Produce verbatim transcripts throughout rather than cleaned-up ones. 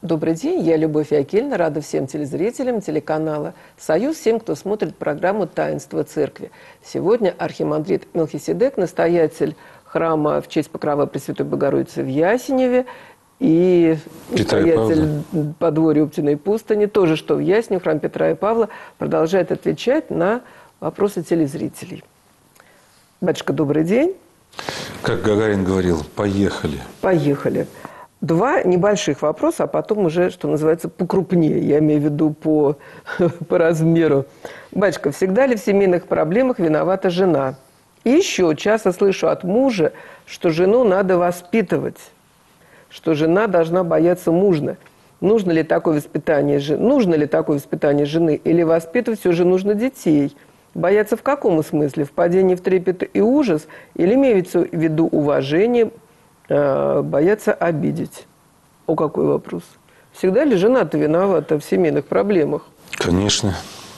Добрый день, я Любовь Якельна, рада всем телезрителям телеканала «Союз», всем, кто смотрит программу «Таинство церкви». Сегодня архимандрит Мелхиседек, настоятель храма в честь Покрова Пресвятой Богородицы в Ясеневе и настоятель подворья Уптиной пустыни, тоже что в Ясеневе, храм Петра и Павла, продолжает отвечать на вопросы телезрителей. Батюшка, добрый день. Как Гагарин говорил, поехали. Поехали. Два небольших вопроса, а потом уже, что называется, покрупнее. Я имею в виду по, по размеру. Батюшка, всегда ли в семейных проблемах виновата жена? И еще часто слышу от мужа, что жену надо воспитывать, что жена должна бояться мужа. Нужно ли такое воспитание, нужно ли такое воспитание жены? Или воспитывать все же нужно детей? Бояться в каком смысле? Впадение в трепет и ужас? Или имеется в виду уважение, боятся обидеть? О, какой вопрос. Всегда ли жена-то виновата в семейных проблемах? Конечно.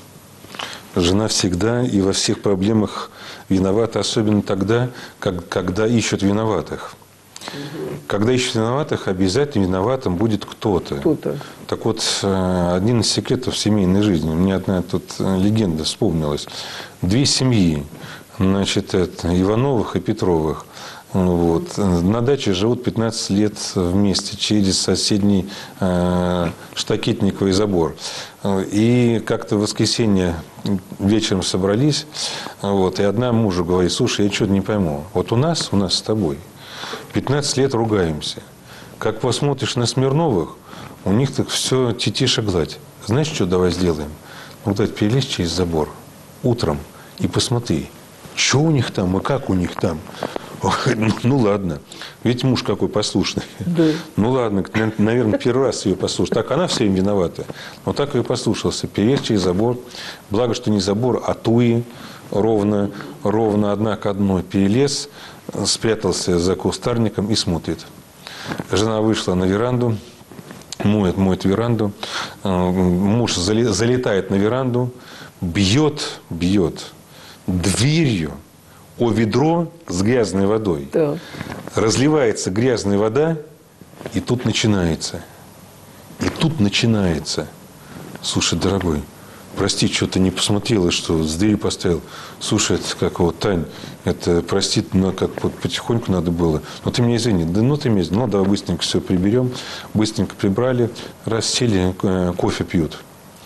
Жена всегда и во всех проблемах виновата, особенно тогда, как, когда ищут виноватых. Угу. Когда ищут виноватых, обязательно виноватым будет кто-то. Кто-то. Так вот, один из секретов семейной жизни. Мне одна тут легенда вспомнилась. Две семьи, значит, это, Ивановых и Петровых. Вот. На даче живут пятнадцать лет вместе через соседний э, штакетниковый забор. И как-то в воскресенье вечером собрались, вот, и одна мужу говорит: слушай, я что-то не пойму. Вот у нас, у нас с тобой пятнадцать лет ругаемся. Как посмотришь на Смирновых, у них так все тетиша гладь. Знаешь, что давай сделаем? Ну, давай перелезь через забор утром и посмотри, что у них там и как у них там. Ну, ну ладно, ведь муж какой послушный. Да. Ну ладно, наверное, первый раз ее послушал. Так она все время виновата. Но так ее послушался. Перелез через забор. Благо, что не забор, а туи. Ровно, ровно одна к одной перелез, спрятался за кустарником и смотрит. Жена вышла на веранду, моет, моет веранду. Муж залетает на веранду, бьет, бьет дверью о ведро с грязной водой. Да. Разливается грязная вода, и тут начинается. И тут начинается. Слушай, дорогой, прости, что-то не посмотрела, что с дверью поставил. Слушай, это как вот, Тань, это, прости, но как вот потихоньку надо было. Но ты меня извини. Да ну ты меня извини. Ну, давай быстренько все приберем. Быстренько прибрали. Раз сели, кофе пьют.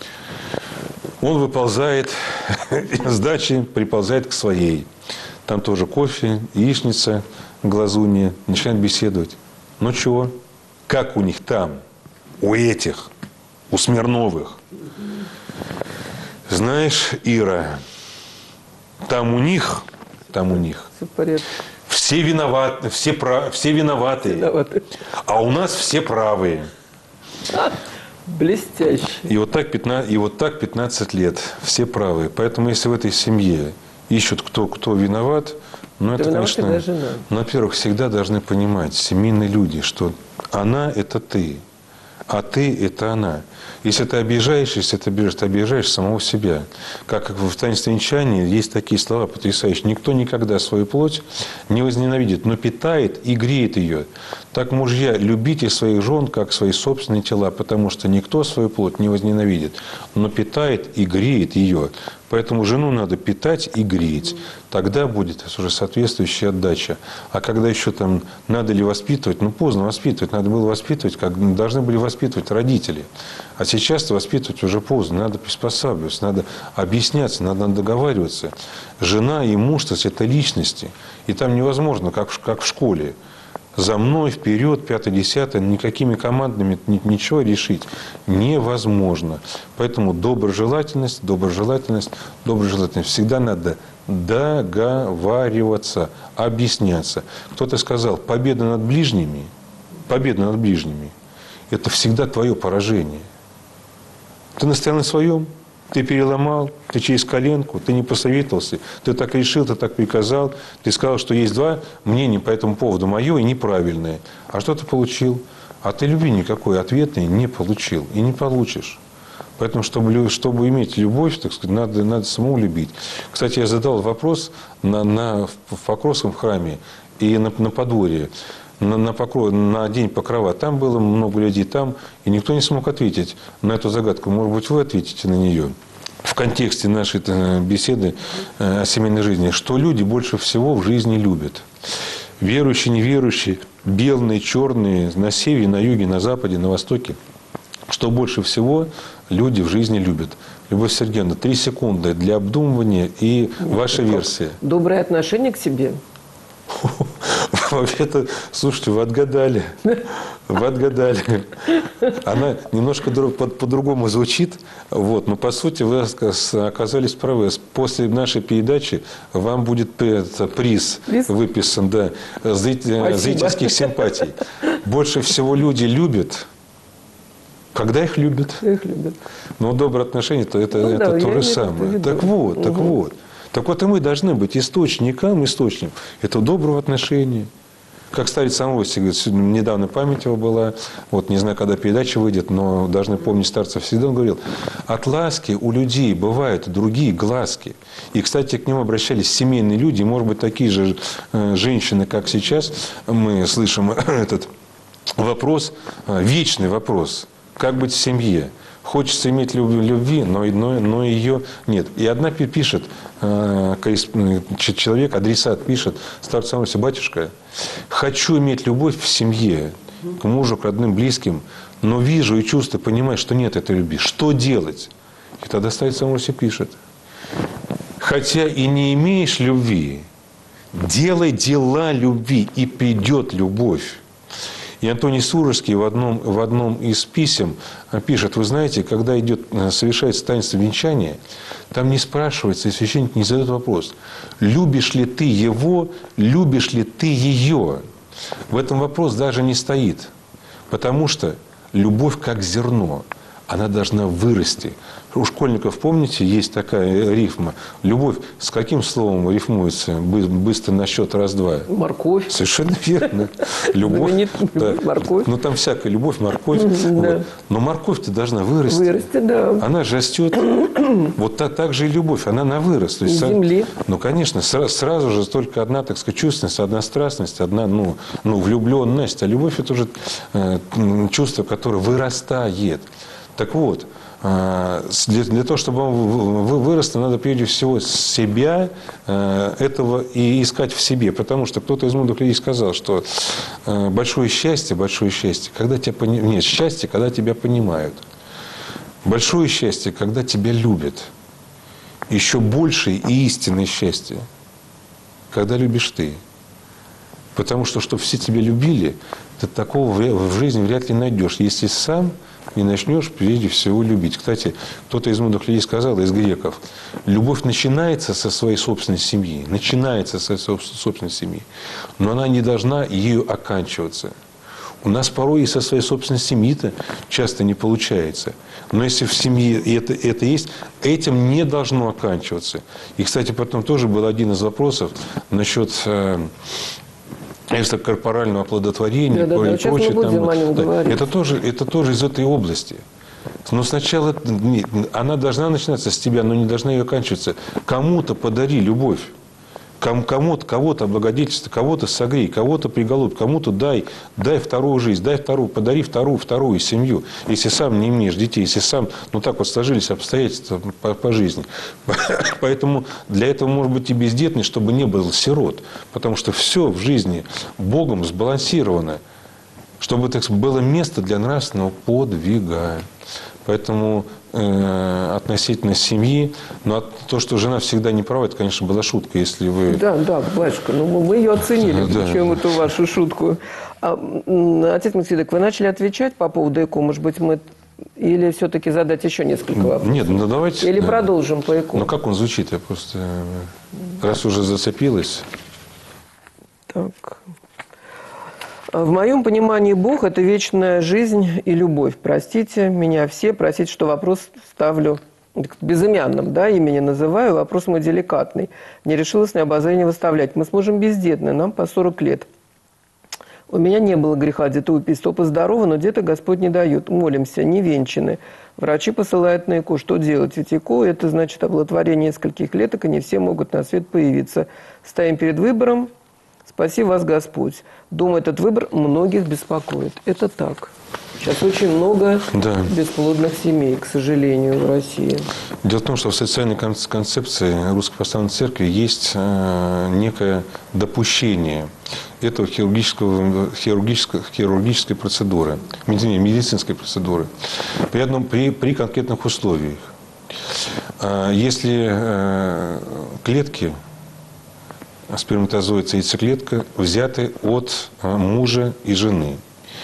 Он выползает с дачи, приползает к своей. Там тоже кофе, яичница, глазунья. Начинает беседовать. Ну чего? Как у них там? У этих? У Смирновых? Знаешь, Ира, там у них, там у них все виноваты, все, прав, все виноваты, виноваты, а у нас все правые. Блестяще. И вот так пятнадцать, и вот так пятнадцать лет. Все правые. Поэтому, если в этой семье ищут, кто, кто виноват, ну, это, конечно, ну, во-первых, всегда должны понимать семейные люди, что она – это ты, а ты – это она. Если ты обижаешься, если ты обижаешь, ты обижаешь самого себя. Как в таинстве венчания есть такие слова потрясающие. Никто никогда свою плоть не возненавидит, но питает и греет ее. Так, мужья, любите своих жен, как свои собственные тела, потому что никто свою плоть не возненавидит, но питает и греет ее. Поэтому жену надо питать и греть. Тогда будет уже соответствующая отдача. А когда еще там надо ли воспитывать, ну поздно воспитывать. Надо было воспитывать, как должны были воспитывать родители. А сейчас воспитывать уже поздно. Надо приспосабливаться, надо объясняться, надо договариваться. Жена и муж – это личности. И там невозможно, как в, как в школе. За мной, вперед, пятое-десятое, никакими командами ничего решить невозможно. Поэтому доброжелательность, доброжелательность, доброжелательность. Всегда надо договариваться, объясняться. Кто-то сказал, победа над ближними, победа над ближними – это всегда твое поражение. Ты настоял на своем, ты переломал, ты через коленку, ты не посоветовался, ты так решил, ты так приказал, ты сказал, что есть два мнения по этому поводу, мое и неправильное. А что ты получил? А ты любви никакой ответной не получил и не получишь. Поэтому, чтобы, чтобы иметь любовь, так сказать, надо, надо самому любить. Кстати, я задал вопрос на, на, в Покровском храме и на, на подворье. на, на, покров, на день покрова там было много людей, там, и никто не смог ответить на эту загадку. Может быть, вы ответите на нее в контексте нашей беседы о семейной жизни. Что люди больше всего в жизни любят? Верующие, неверующие, белые, черные, на севере, на юге, на западе, на востоке. Что больше всего люди в жизни любят? Любовь Сергеевна, три секунды для обдумывания и ваша версия. Доброе отношение к себе. Вообще-то, слушайте, вы отгадали. Вы отгадали. Она немножко по-другому звучит. Вот. Но, по сути, вы оказались правы. После нашей передачи вам будет приз, приз? выписан, да, зрительских симпатий. Больше всего люди любят, когда их любят. Их любят. Но доброе отношение, то это, ну, это да, то же самое. Так вот, так угу. вот. Так вот, и мы должны быть источником, источником этого доброго отношения. Как старец Самовский говорит, недавно память его была, вот не знаю, когда передача выйдет, но должны помнить старца всегда, он говорил, от ласки у людей бывают другие глазки. И, кстати, к нему обращались семейные люди, может быть, такие же женщины, как сейчас, мы слышим этот вопрос, вечный вопрос, как быть в семье. Хочется иметь любви, но, но, но ее нет. И одна пишет, э, человек, адресат пишет, старцу Самовский, батюшка, хочу иметь любовь в семье, к мужу, к родным, близким, но вижу и чувствую, понимаю, что нет этой любви. Что делать? И тогда старец Самовский пишет, хотя и не имеешь любви, делай дела любви, и придет любовь. И Антоний Сурожский в одном, в одном из писем пишет, вы знаете, когда идет, совершается таинство венчания, там не спрашивается, и священник не задает вопрос, любишь ли ты его, любишь ли ты ее. В этом вопрос даже не стоит, потому что любовь как зерно, она должна вырасти. У школьников, помните, есть такая рифма. Любовь с каким словом рифмуется быстро на счет раз-два? Морковь. Совершенно верно. Любовь. Да. Морковь. Ну, там всякая любовь, морковь. Да. Вот. Но морковь-то должна вырасти. Вырасти, да. Она же растет. Вот так, так же и любовь. Она на вырост. То есть, земли. Ну, конечно, сразу, сразу же только одна, так сказать, чувственность, одна страстность, одна, ну, ну влюбленность. А любовь – это уже э, чувство, которое вырастает. Так вот, для, для того, чтобы он вырос, надо прежде всего себя этого и искать в себе. Потому что кто-то из мудрых людей сказал, что большое счастье, большое счастье, когда тебя понимают. Нет, счастье, когда тебя понимают. Большое счастье, когда тебя любят. Еще большее и истинное счастье, когда любишь ты. Потому что, чтобы все тебя любили, ты такого в жизни вряд ли найдешь, если сам не начнешь прежде всего любить. Кстати, кто-то из мудрых людей сказал, из греков, любовь начинается со своей собственной семьи, начинается со своей собственной семьи, но она не должна ею оканчиваться. У нас порой и со своей собственной семьи-то часто не получается. Но если в семье это, это есть, этим не должно оканчиваться. И, кстати, потом тоже был один из вопросов насчет экстракорпорального оплодотворения, да, да, и да. прочее. Там, да. это, тоже, это тоже из этой области. Но сначала она должна начинаться с тебя, но не должна ее оканчиваться. Кому-то подари любовь. Кому-то, кого-то облагодетельствуй, кого-то согрей, кого-то приголубь, кому-то дай, дай вторую жизнь, дай вторую, подари вторую, вторую семью. Если сам не имеешь детей, если сам, ну так вот сложились обстоятельства по, по жизни. Поэтому для этого может быть и бездетный, чтобы не был сирот. Потому что все в жизни Богом сбалансировано, чтобы, так сказать, было место для нравственного подвига. Поэтому э, относительно семьи, но то, что жена всегда не права, это, конечно, была шутка, если вы... Да, да, батюшка, ну мы ее оценили, да, причем да. эту вашу шутку. А, отец Мелхиседек, вы начали отвечать по поводу ЭКО, может быть, мы... Или все-таки задать еще несколько вопросов? Нет, ну давайте... Или продолжим по ЭКО? Ну как он звучит, я просто... Раз уже зацепилась... Так... В моем понимании Бог – это вечная жизнь и любовь. Простите меня все, простите, что вопрос ставлю безымянным, да, имени называю, вопрос мой деликатный. Не решилась на обозрение выставлять. Мы с мужем бездетны, нам по сорок лет. У меня не было греха детоубийства, оба здоровы, но деда Господь не дает. Молимся, не венчаны. Врачи посылают на ЭКО. Что делать? Ведь ЭКО – это значит оплодотворение нескольких клеток, и не все могут на свет появиться. Стоим перед выбором. Спаси вас Господь. Думаю, этот выбор многих беспокоит. Это так. Сейчас очень много да. бесплодных семей, к сожалению, в России. Дело в том, что в социальной концепции Русской Православной Церкви есть э, некое допущение этого хирургического, хирургической, хирургической процедуры, медицинской процедуры, при, одном, при, при конкретных условиях. Если э, клетки, сперматозоид и яйцеклетка, взяты от мужа и жены,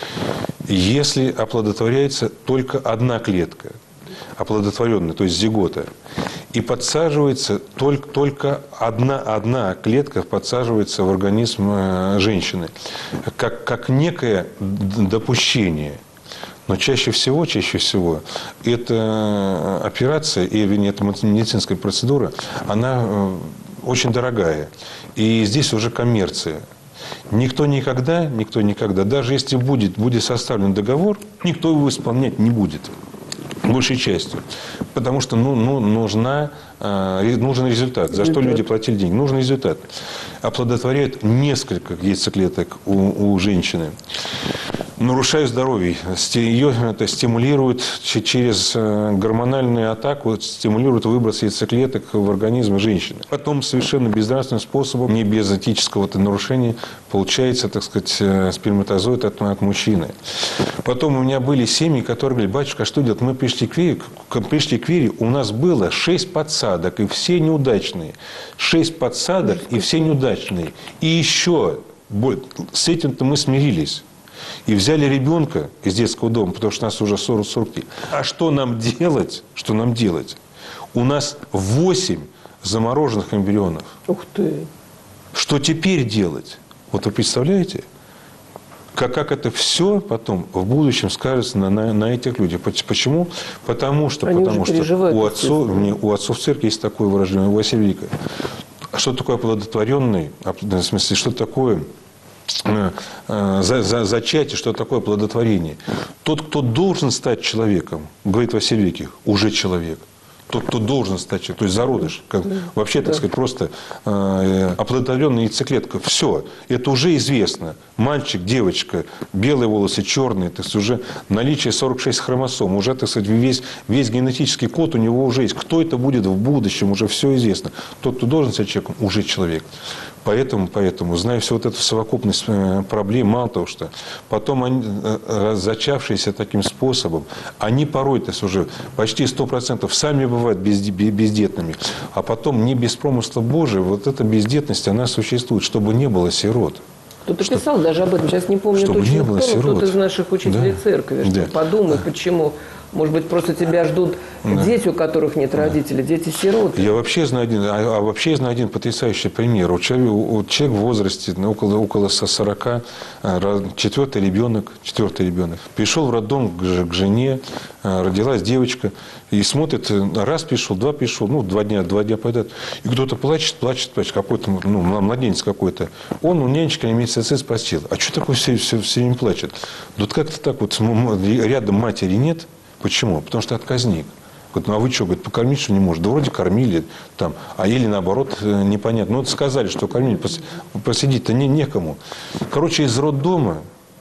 если оплодотворяется только одна клетка, оплодотворенная, то есть зигота, и подсаживается только, только одна, одна клетка подсаживается в организм женщины, как, как некое допущение. Но чаще всего, чаще всего, эта операция, или эта медицинская процедура, она очень дорогая. И здесь уже коммерция. Никто никогда, никто никогда, даже если будет, будет составлен договор, никто его исполнять не будет. Большей частью. Потому что ну, ну, нужна, э, нужен результат. За что люди платили деньги? Нужен результат. Оплодотворяют несколько яйцеклеток у, у женщины. Нарушают здоровье. Ее это стимулирует через гормональную атаку, стимулирует выброс яйцеклеток в организм женщины. Потом совершенно безнравственным способом, не без этического нарушения, получается, так сказать, сперматозоид от, от мужчины. Потом у меня были семьи, которые говорили: батюшка, а что делать? Мы пришли к вере, пришли к вере, у нас было шесть подсадок, и все неудачные. Шесть подсадок, и все неудачные. И еще с этим-то мы смирились. И взяли ребенка из детского дома, потому что у нас уже сорок сорок три. А что нам делать? Что нам делать? У нас восемь замороженных эмбрионов. Ух ты! Что теперь делать? Вот вы представляете? Как, как это все потом в будущем скажется на, на, на этих людях. Почему? Потому что, потому что у, отцов, у отцов церкви есть такое выражение, у Василия Великого. Что такое оплодотворенный? В смысле, что такое за, за, зачатие, что такое плодотворение? Тот, кто должен стать человеком, говорит Василий Великий, уже человек. Тот, кто должен стать человеком, то есть зародыш. Как, да. Вообще, так да. сказать, просто э, оплодотворенная яйцеклетка. Все, это уже известно. Мальчик, девочка, белые волосы, черные, то есть уже наличие сорок шесть хромосом, уже, так сказать, весь, весь генетический код у него уже есть. Кто это будет в будущем, уже все известно. Тот, кто должен стать человеком, уже человек. Поэтому, поэтому, зная всю вот эту совокупность проблем, мало того, что потом они, зачавшиеся таким способом, они порой-то уже почти сто процентов сами бывают бездетными, а потом не без промысла Божия, вот эта бездетность, она существует, чтобы не было сирот. Кто-то что, писал даже об этом, сейчас не помню чтобы точно, не было кто, сирот. Кто-то из наших учителей да. церкви, что да. подумай, почему... Может быть, просто тебя ждут да. дети, у которых нет родителей, да. дети-сироты. Я вообще знаю один, а, а вообще знаю один потрясающий пример. У человека, у человека в возрасте около, около сорока, четвертый ребенок, четвертый ребенок, пришел в роддом к, к жене, родилась девочка, и смотрит, раз пришел, два пришел, ну, два дня, два дня подряд, и кто-то плачет, плачет, плачет, какой-то, ну, младенец какой-то. Он у нянечки на месяце спросил: а что такое все, все, все время плачет? Вот как-то так вот, рядом матери нет. Почему? Потому что отказник. Говорит, ну а вы что, говорит, покормить что не может? Да вроде кормили, там, а или наоборот непонятно. Ну вот сказали, что кормили, посидеть-то не, некому. Короче, из роддома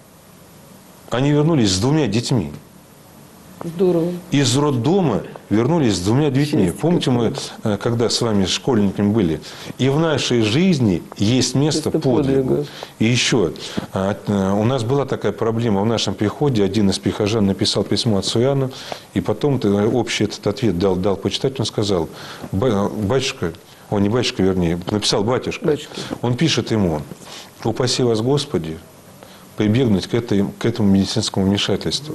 они вернулись с двумя детьми. Здорово. Из роддома вернулись с двумя детьми. Счастье. Помните, мы, когда с вами школьниками были? И в нашей жизни есть место подвигу. И еще, у нас была такая проблема в нашем приходе. Один из прихожан написал письмо отцу Иоанну, и потом общий этот ответ дал, дал почитать. Он сказал: батюшка, он не батюшка, вернее, написал батюшка. батюшка. Он пишет ему: упаси вас, Господи, прибегнуть к, этой, к этому медицинскому вмешательству.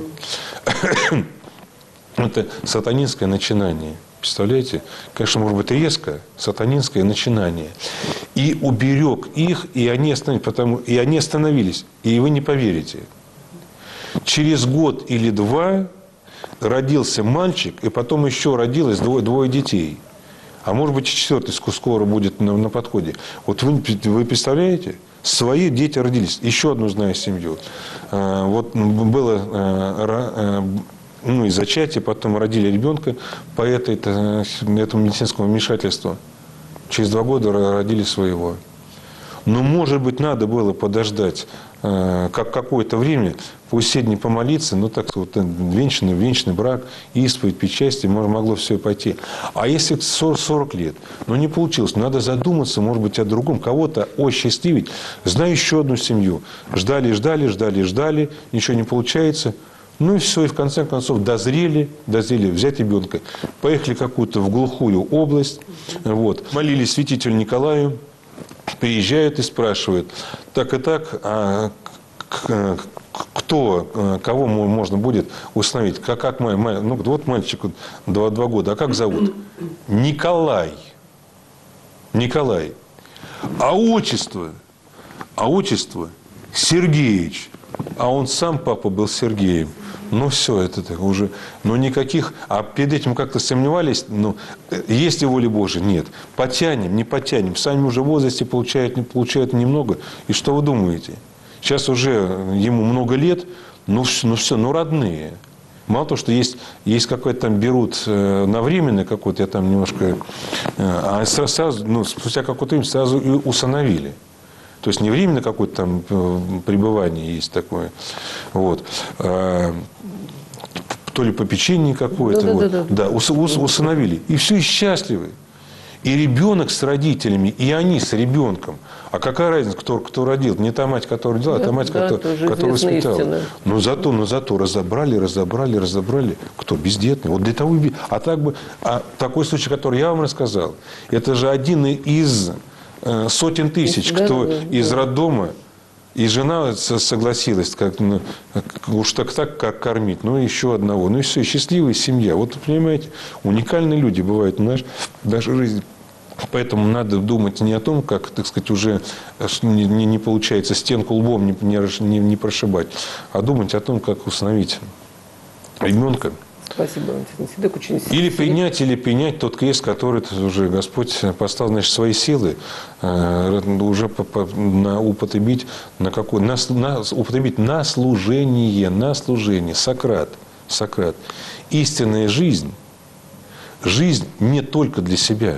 Это сатанинское начинание. Представляете? Конечно, может быть, резко сатанинское начинание. И уберег их, и они остановились. Потому, и они остановились. И вы не поверите. Через год или два родился мальчик, и потом еще родилось двое, двое детей. А может быть, и четвертый скоро будет на, на подходе. Вот вы, вы представляете? Свои дети родились. Еще одну знаю семью. Вот было... Ну, и зачатие, потом родили ребенка по этой, этому медицинскому вмешательству. Через два года родили своего. Но, может быть, надо было подождать э, как какое-то время, пусть седни помолиться, ну, так вот, венчанный, венчанный брак, исповедь, причастие, могло все пойти. А если сорок лет, ну, не получилось, надо задуматься, может быть, о другом, кого-то осчастливить. Знаю еще одну семью. Ждали, ждали, ждали, ждали, ничего не получается. Ну и все, и в конце концов дозрели, дозрели взять ребенка. Поехали какую-то в глухую область, вот, молились святителю Николаю, приезжают и спрашивают, так и так, а кто, кого можно будет установить? Как, как мой, ну вот мальчик, два, два года, а как зовут? Николай. Николай. А отчество? А отчество? Сергеевич. А он сам, папа, был Сергеем. Ну, все, это так уже... Ну, никаких... А перед этим как-то сомневались, ну, есть ли воля Божия? Нет. Потянем, не потянем. Сами уже в возрасте получают, не получают немного. И что вы думаете? Сейчас уже ему много лет, ну, ну все, ну, родные. Мало того, что есть, есть какой-то там берут э, на временное какое-то, я там немножко... Э, а сразу, ну, спустя какое-то время сразу и усыновили. То есть не временно какое-то там пребывание есть такое. Вот. А, то ли попечение какое-то. Да, вот. да, да, да. Да, ус, ус, усыновили. И все, и счастливы. И ребенок с родителями, и они с ребенком. А какая разница, кто, кто родил? Не та мать, которая родила, да, а та мать, да, которая, которая воспитала. Но зато, но зато разобрали, разобрали, разобрали. Кто? Бездетный. Вот для того и... А так бы... А такой случай, который я вам рассказал, это же один из... сотен тысяч, да, кто да, да. из роддома, и жена согласилась, как, ну, уж так так, как кормить, ну, еще одного. Ну, и все, счастливая семья. Вот, понимаете, уникальные люди бывают в нашей, в нашей жизни. Поэтому надо думать не о том, как, так сказать, уже не, не получается стенку лбом не, не, не прошибать, а думать о том, как установить ребенка. Спасибо, Антон. Очень или принять, или принять тот крест, который уже Господь поставил, значит, свои силы, э, уже по, по, на, употребить на какой, на, на, употребить на служение, на служение. Сократ, Сократ. Истинная жизнь, жизнь не только для себя.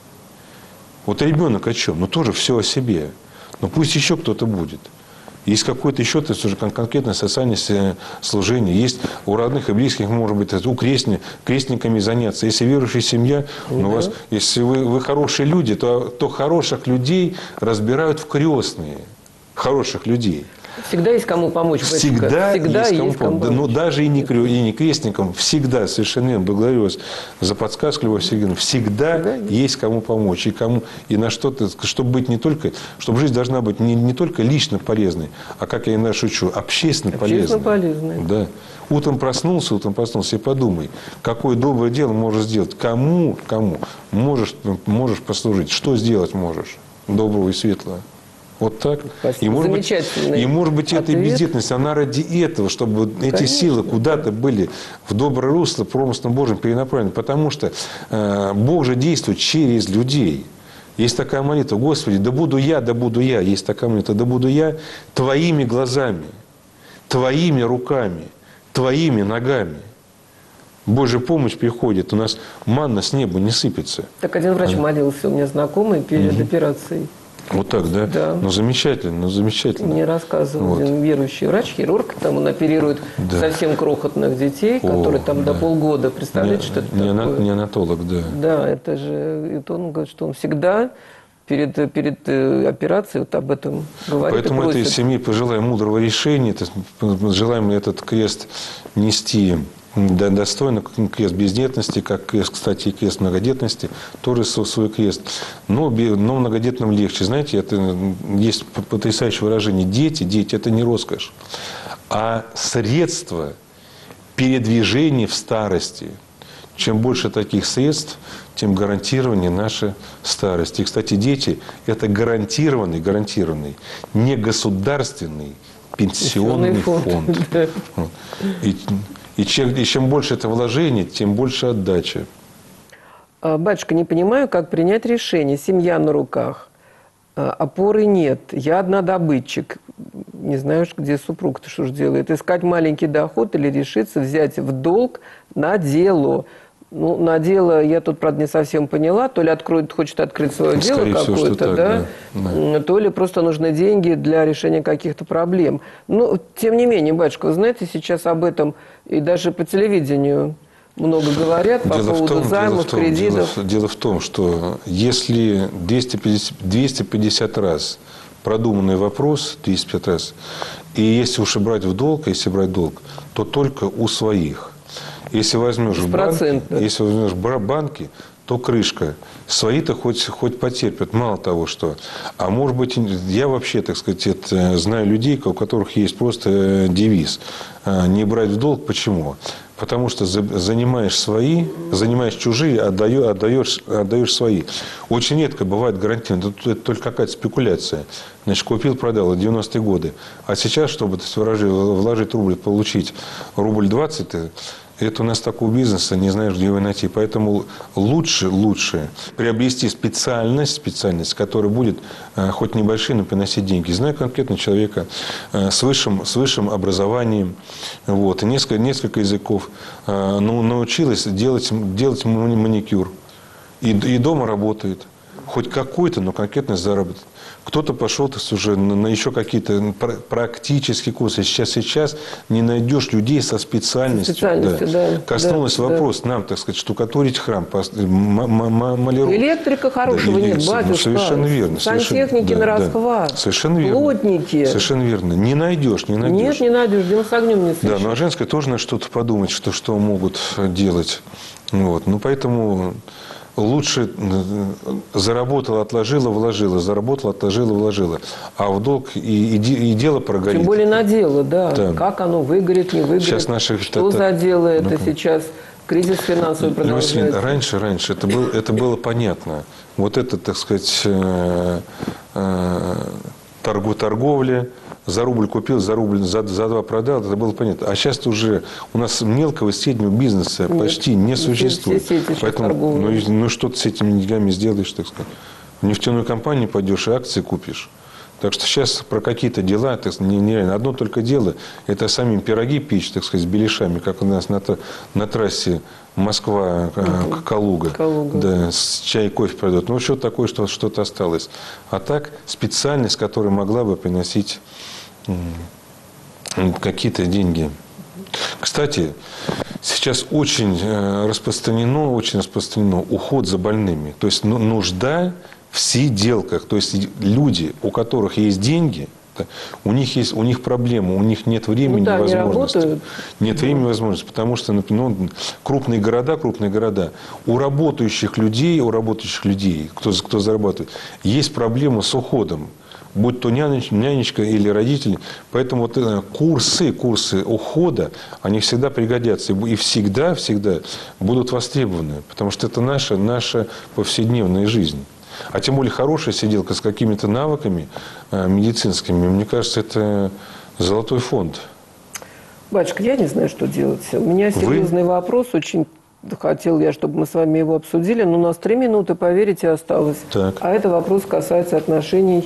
Вот ребенок о чем? Ну, тоже все о себе. Но пусть еще кто-то будет. Есть какое-то еще то есть уже конкретное социальное служение. Есть у родных и близких, может быть, у крестни, крестниками заняться. Если верующая семья, ну, у вас, если вы, вы хорошие люди, то, то хороших людей разбирают в крестные. Хороших людей. Всегда есть кому помочь. Всегда, всегда есть кому, есть кому помочь. Но даже и не, и не крестникам, всегда, совершенно благодарю вас за подсказку, Любовь Сергеевна, всегда, всегда есть. есть кому помочь. И, кому, и на что-то, чтобы быть не только, чтобы жизнь должна быть не, не только лично полезной, а, как я иногда шучу, общественно, общественно полезной. полезной. Да. Утром проснулся, утром проснулся, и подумай, какое доброе дело можешь сделать, кому, кому можешь, можешь послужить, что сделать можешь доброго и светлого. Вот так. И может, быть, и может быть, эта бездетность, она ради этого, чтобы Конечно. эти силы куда-то были в доброе русло промыслом Божьим перенаправлены. Потому что э, Бог же действует через людей. Есть такая молитва: Господи, да буду я, да буду я. Есть такая молитва: да буду я Твоими глазами, Твоими руками, Твоими ногами. Божья помощь приходит. У нас манна с неба не сыпется. Так один врач а... молился, у меня знакомый, перед угу. операцией. Вот так, да? Да. Ну, замечательно, ну, замечательно. Мне рассказывал вот. один верующий врач, хирург, там он оперирует да. совсем крохотных детей, О, которые там да. до полгода. Представляете, не, что это не такое? Неонатолог, да. Да, это же... Это он говорит, что он всегда перед, перед операцией вот об этом говорит. Поэтому этой семье пожелаем мудрого решения, желаем этот крест нести да, достойно, крест бездетности, как крест, кстати, и крест многодетности, тоже свой крест. Но, но многодетным легче. Знаете, это есть потрясающее выражение: дети, дети – это не роскошь, а средство передвижения в старости. Чем больше таких средств, тем гарантированнее наша старость. И, кстати, дети – это гарантированный, гарантированный, не государственный пенсионный фонд. фонд. Да. И, И чем, и чем больше это вложение, тем больше отдача. Батюшка, не понимаю, как принять решение. Семья на руках, опоры нет. Я одна добытчик. Не знаю, где супруг-то что ж делает. Искать маленький доход или решиться взять в долг на дело. Ну, на дело, я тут, правда, не совсем поняла, то ли откроет, хочет открыть свое дело какое-то, да, да, то ли просто нужны деньги для решения каких-то проблем. Ну, тем не менее, батюшка, вы знаете, сейчас об этом и даже по телевидению много говорят по дело поводу том, займов, дело том, кредитов. Дело, дело в том, что если двести пятьдесят, двести пятьдесят раз продуманный вопрос, двести пятьдесят раз, и если уж и брать в долг, если брать долг, то только у своих. Если возьмешь банки, если возьмешь банки, то крышка. Свои-то хоть, хоть потерпят, мало того, что. А может быть, я вообще, так сказать, это, знаю людей, у которых есть просто девиз не брать в долг. Почему? Потому что занимаешь свои, занимаешь чужие, отдаешь, отдаешь, отдаешь свои. Очень редко бывает гарантированно. Это только какая-то спекуляция. Значит, купил, продал, девяностые годы. А сейчас, чтобы вложить рубль, получить рубль двадцать, это у нас такого бизнеса, не знаешь, где его найти. Поэтому лучше, лучше приобрести специальность, специальность, которая будет э, хоть небольшие, но приносить деньги. Знаю конкретно человека э, с, высшим, с высшим образованием, вот, и несколько, несколько языков, э, ну, научилась делать, делать маникюр. И, и дома работает. Хоть какой-то, но конкретный заработок. Кто-то пошел то есть, уже на еще какие-то практические курсы. Сейчас, сейчас не найдешь людей со специальностью. специальностью да. Да, Коснулась да, вопрос, да. нам, так сказать, штукатурить храм, малировать. Электрика хорошего да, нет, батюшка. Ну, совершенно верно. Сантехники да, на расхват. Да. Совершенно верно. Плотники. Совершенно верно. Не найдешь, не найдешь. Нет, не найдешь. Днем с огнем не слышишь. Да, но женское тоже надо что-то подумать, что, что могут делать. Вот. Ну, поэтому... Лучше заработала, отложила, вложила, заработала, отложила, вложила. А в долг и, и, и дело прогорит. Тем более на дело, да. да. Как оно выгорит, не выгорит. Сейчас наших, что это, за дело это ну, сейчас? Кризис финансовый продолжается. Раньше, раньше это было, это было понятно. Вот это, так сказать, торгу, торговля. За рубль купил, за рубль, за, за два продал, это было понятно. А сейчас уже у нас мелкого и среднего бизнеса Нет, почти не существует. Поэтому, ну, ну что ты с этими деньгами сделаешь, так сказать? В нефтяную компанию пойдешь и акции купишь. Так что сейчас про какие-то дела, так сказать, нереально. Одно только дело, это самим пироги печь, так сказать, с беляшами, как у нас на, на трассе Москва-Калуга. Калуга. Да, с чай и кофе продают. Ну, что такое, что что-то осталось. А так, специальность, которая могла бы приносить какие-то деньги. Кстати, сейчас очень распространено, очень распространено уход за больными. То есть нужда в сиделках. То есть люди, у которых есть деньги, у них есть, у них проблемы, у них нет времени, ну, да, возможности. Нет да. времени, возможности, потому что, например, ну, крупные города, крупные города, у работающих людей, у работающих людей, кто, кто зарабатывает, есть проблемы с уходом. Будь то нянечка, нянечка или родители. Поэтому вот курсы, курсы ухода, они всегда пригодятся. И всегда, всегда будут востребованы. Потому что это наша, наша повседневная жизнь. А тем более хорошая сиделка с какими-то навыками медицинскими, мне кажется, это золотой фонд. Батюшка, я не знаю, что делать. У меня серьезный Вы? вопрос. Очень хотел я, чтобы мы с вами его обсудили. Но у нас три минуты, поверите, осталось. Так. А это вопрос касается отношений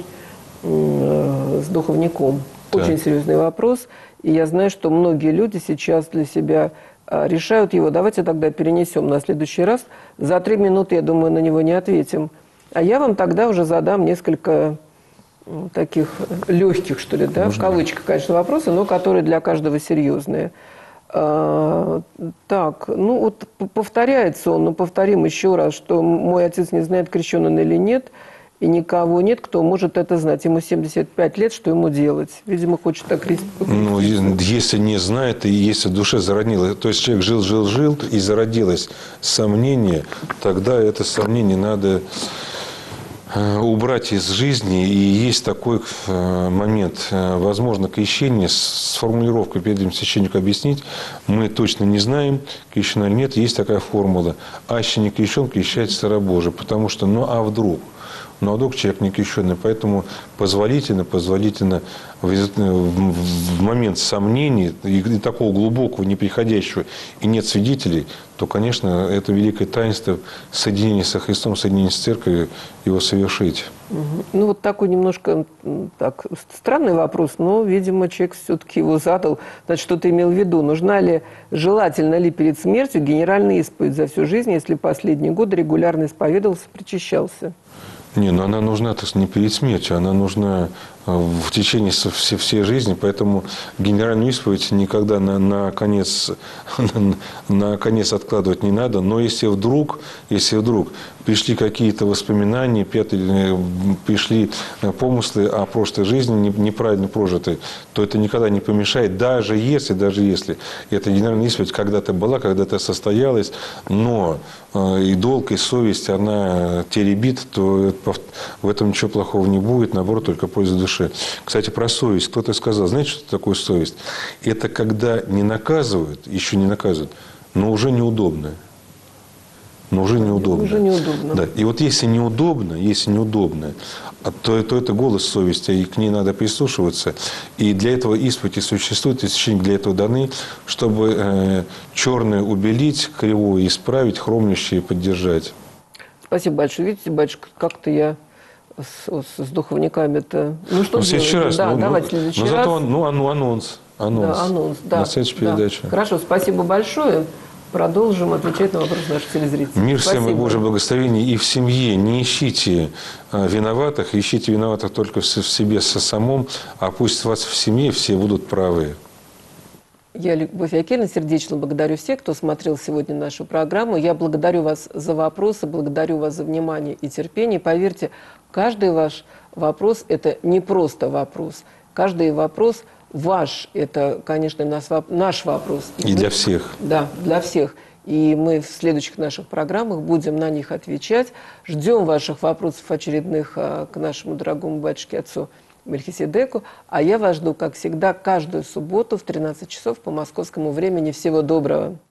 с духовником. Очень так. серьезный вопрос. И я знаю, что многие люди сейчас для себя решают его. Давайте тогда перенесем на следующий раз. За три минуты, я думаю, на него не ответим. А я вам тогда уже задам несколько таких легких, что ли, да, в кавычках, конечно, вопросы, но которые для каждого серьезные. А, так, ну вот повторяется он, но повторим еще раз, что мой отец не знает, крещен он или нет. И никого нет, кто может это знать. Ему семьдесят пять лет, что ему делать? Видимо, хочет так креститься. Ну, если не знает, и если в душе зародилось, то есть человек жил, жил, жил, и зародилось сомнение, тогда это сомнение надо убрать из жизни. И есть такой момент, возможно, крещение с формулировкой перед этим священнику объяснить. Мы точно не знаем, крещен или нет. Есть такая формула. Аще не крещен, крещается Царя Божия. Потому что, ну а вдруг? Ну, а вдруг человек не крещенный. Поэтому позволительно, позволительно в, в момент сомнений и, и такого глубокого, неприходящего, и нет свидетелей, то, конечно, это великое таинство соединения со Христом, соединения с Церковью, его совершить. Ну, вот такой немножко так, странный вопрос, но, видимо, человек все-таки его задал. Значит, что ты имел в виду? Нужна ли, желательно ли перед смертью генеральная исповедь за всю жизнь, если последние годы регулярно исповедовался, причащался? Не, но она нужна так, не перед смертью, она нужна в течение всей, всей жизни, поэтому генеральную исповедь никогда на, на, конец, на, на конец откладывать не надо. Но если вдруг, если вдруг пришли какие-то воспоминания, пришли помыслы о прошлой жизни неправильно прожитой, то это никогда не помешает, даже если, даже если эта генеральная исповедь когда-то была, когда-то состоялась, но и долг, и совесть, она теребит, то в этом ничего плохого не будет, наоборот, только польза души. Кстати, про совесть. Кто-то сказал, знаете, что такое совесть? Это когда не наказывают, еще не наказывают, но уже неудобно. Но уже неудобно. Уже неудобно. Да. И вот если неудобно, если неудобно, то, то это голос совести, и к ней надо прислушиваться. И для этого исповеди существует, и священник для этого даны, чтобы э, черное убелить, кривое исправить, хромлящее поддержать. Спасибо большое. Видите, батюшка, как-то я с, с духовниками-то... Ну, что ну, в следующий раз. Да, ну, давайте в ну, следующий но раз. зато, ну, анонс. Анонс. Да, анонс, да. На следующей да. передаче. Хорошо, спасибо большое. Продолжим отвечать на вопросы наших телезрителей. Мир Спасибо. всем и Божье благословение. И в семье не ищите виноватых, ищите виноватых только в себе со самом, а пусть у вас в семье все будут правы. Я, Любовь Якельевна, сердечно благодарю всех, кто смотрел сегодня нашу программу. Я благодарю вас за вопросы, благодарю вас за внимание и терпение. Поверьте, каждый ваш вопрос – это не просто вопрос. Каждый вопрос ваш – это, конечно, наш вопрос. И, и для всех. Да, для всех. И мы в следующих наших программах будем на них отвечать. Ждем ваших вопросов очередных к нашему дорогому батюшке отцу Мельхиседеку. А я вас жду, как всегда, каждую субботу в тринадцать часов по московскому времени. Всего доброго!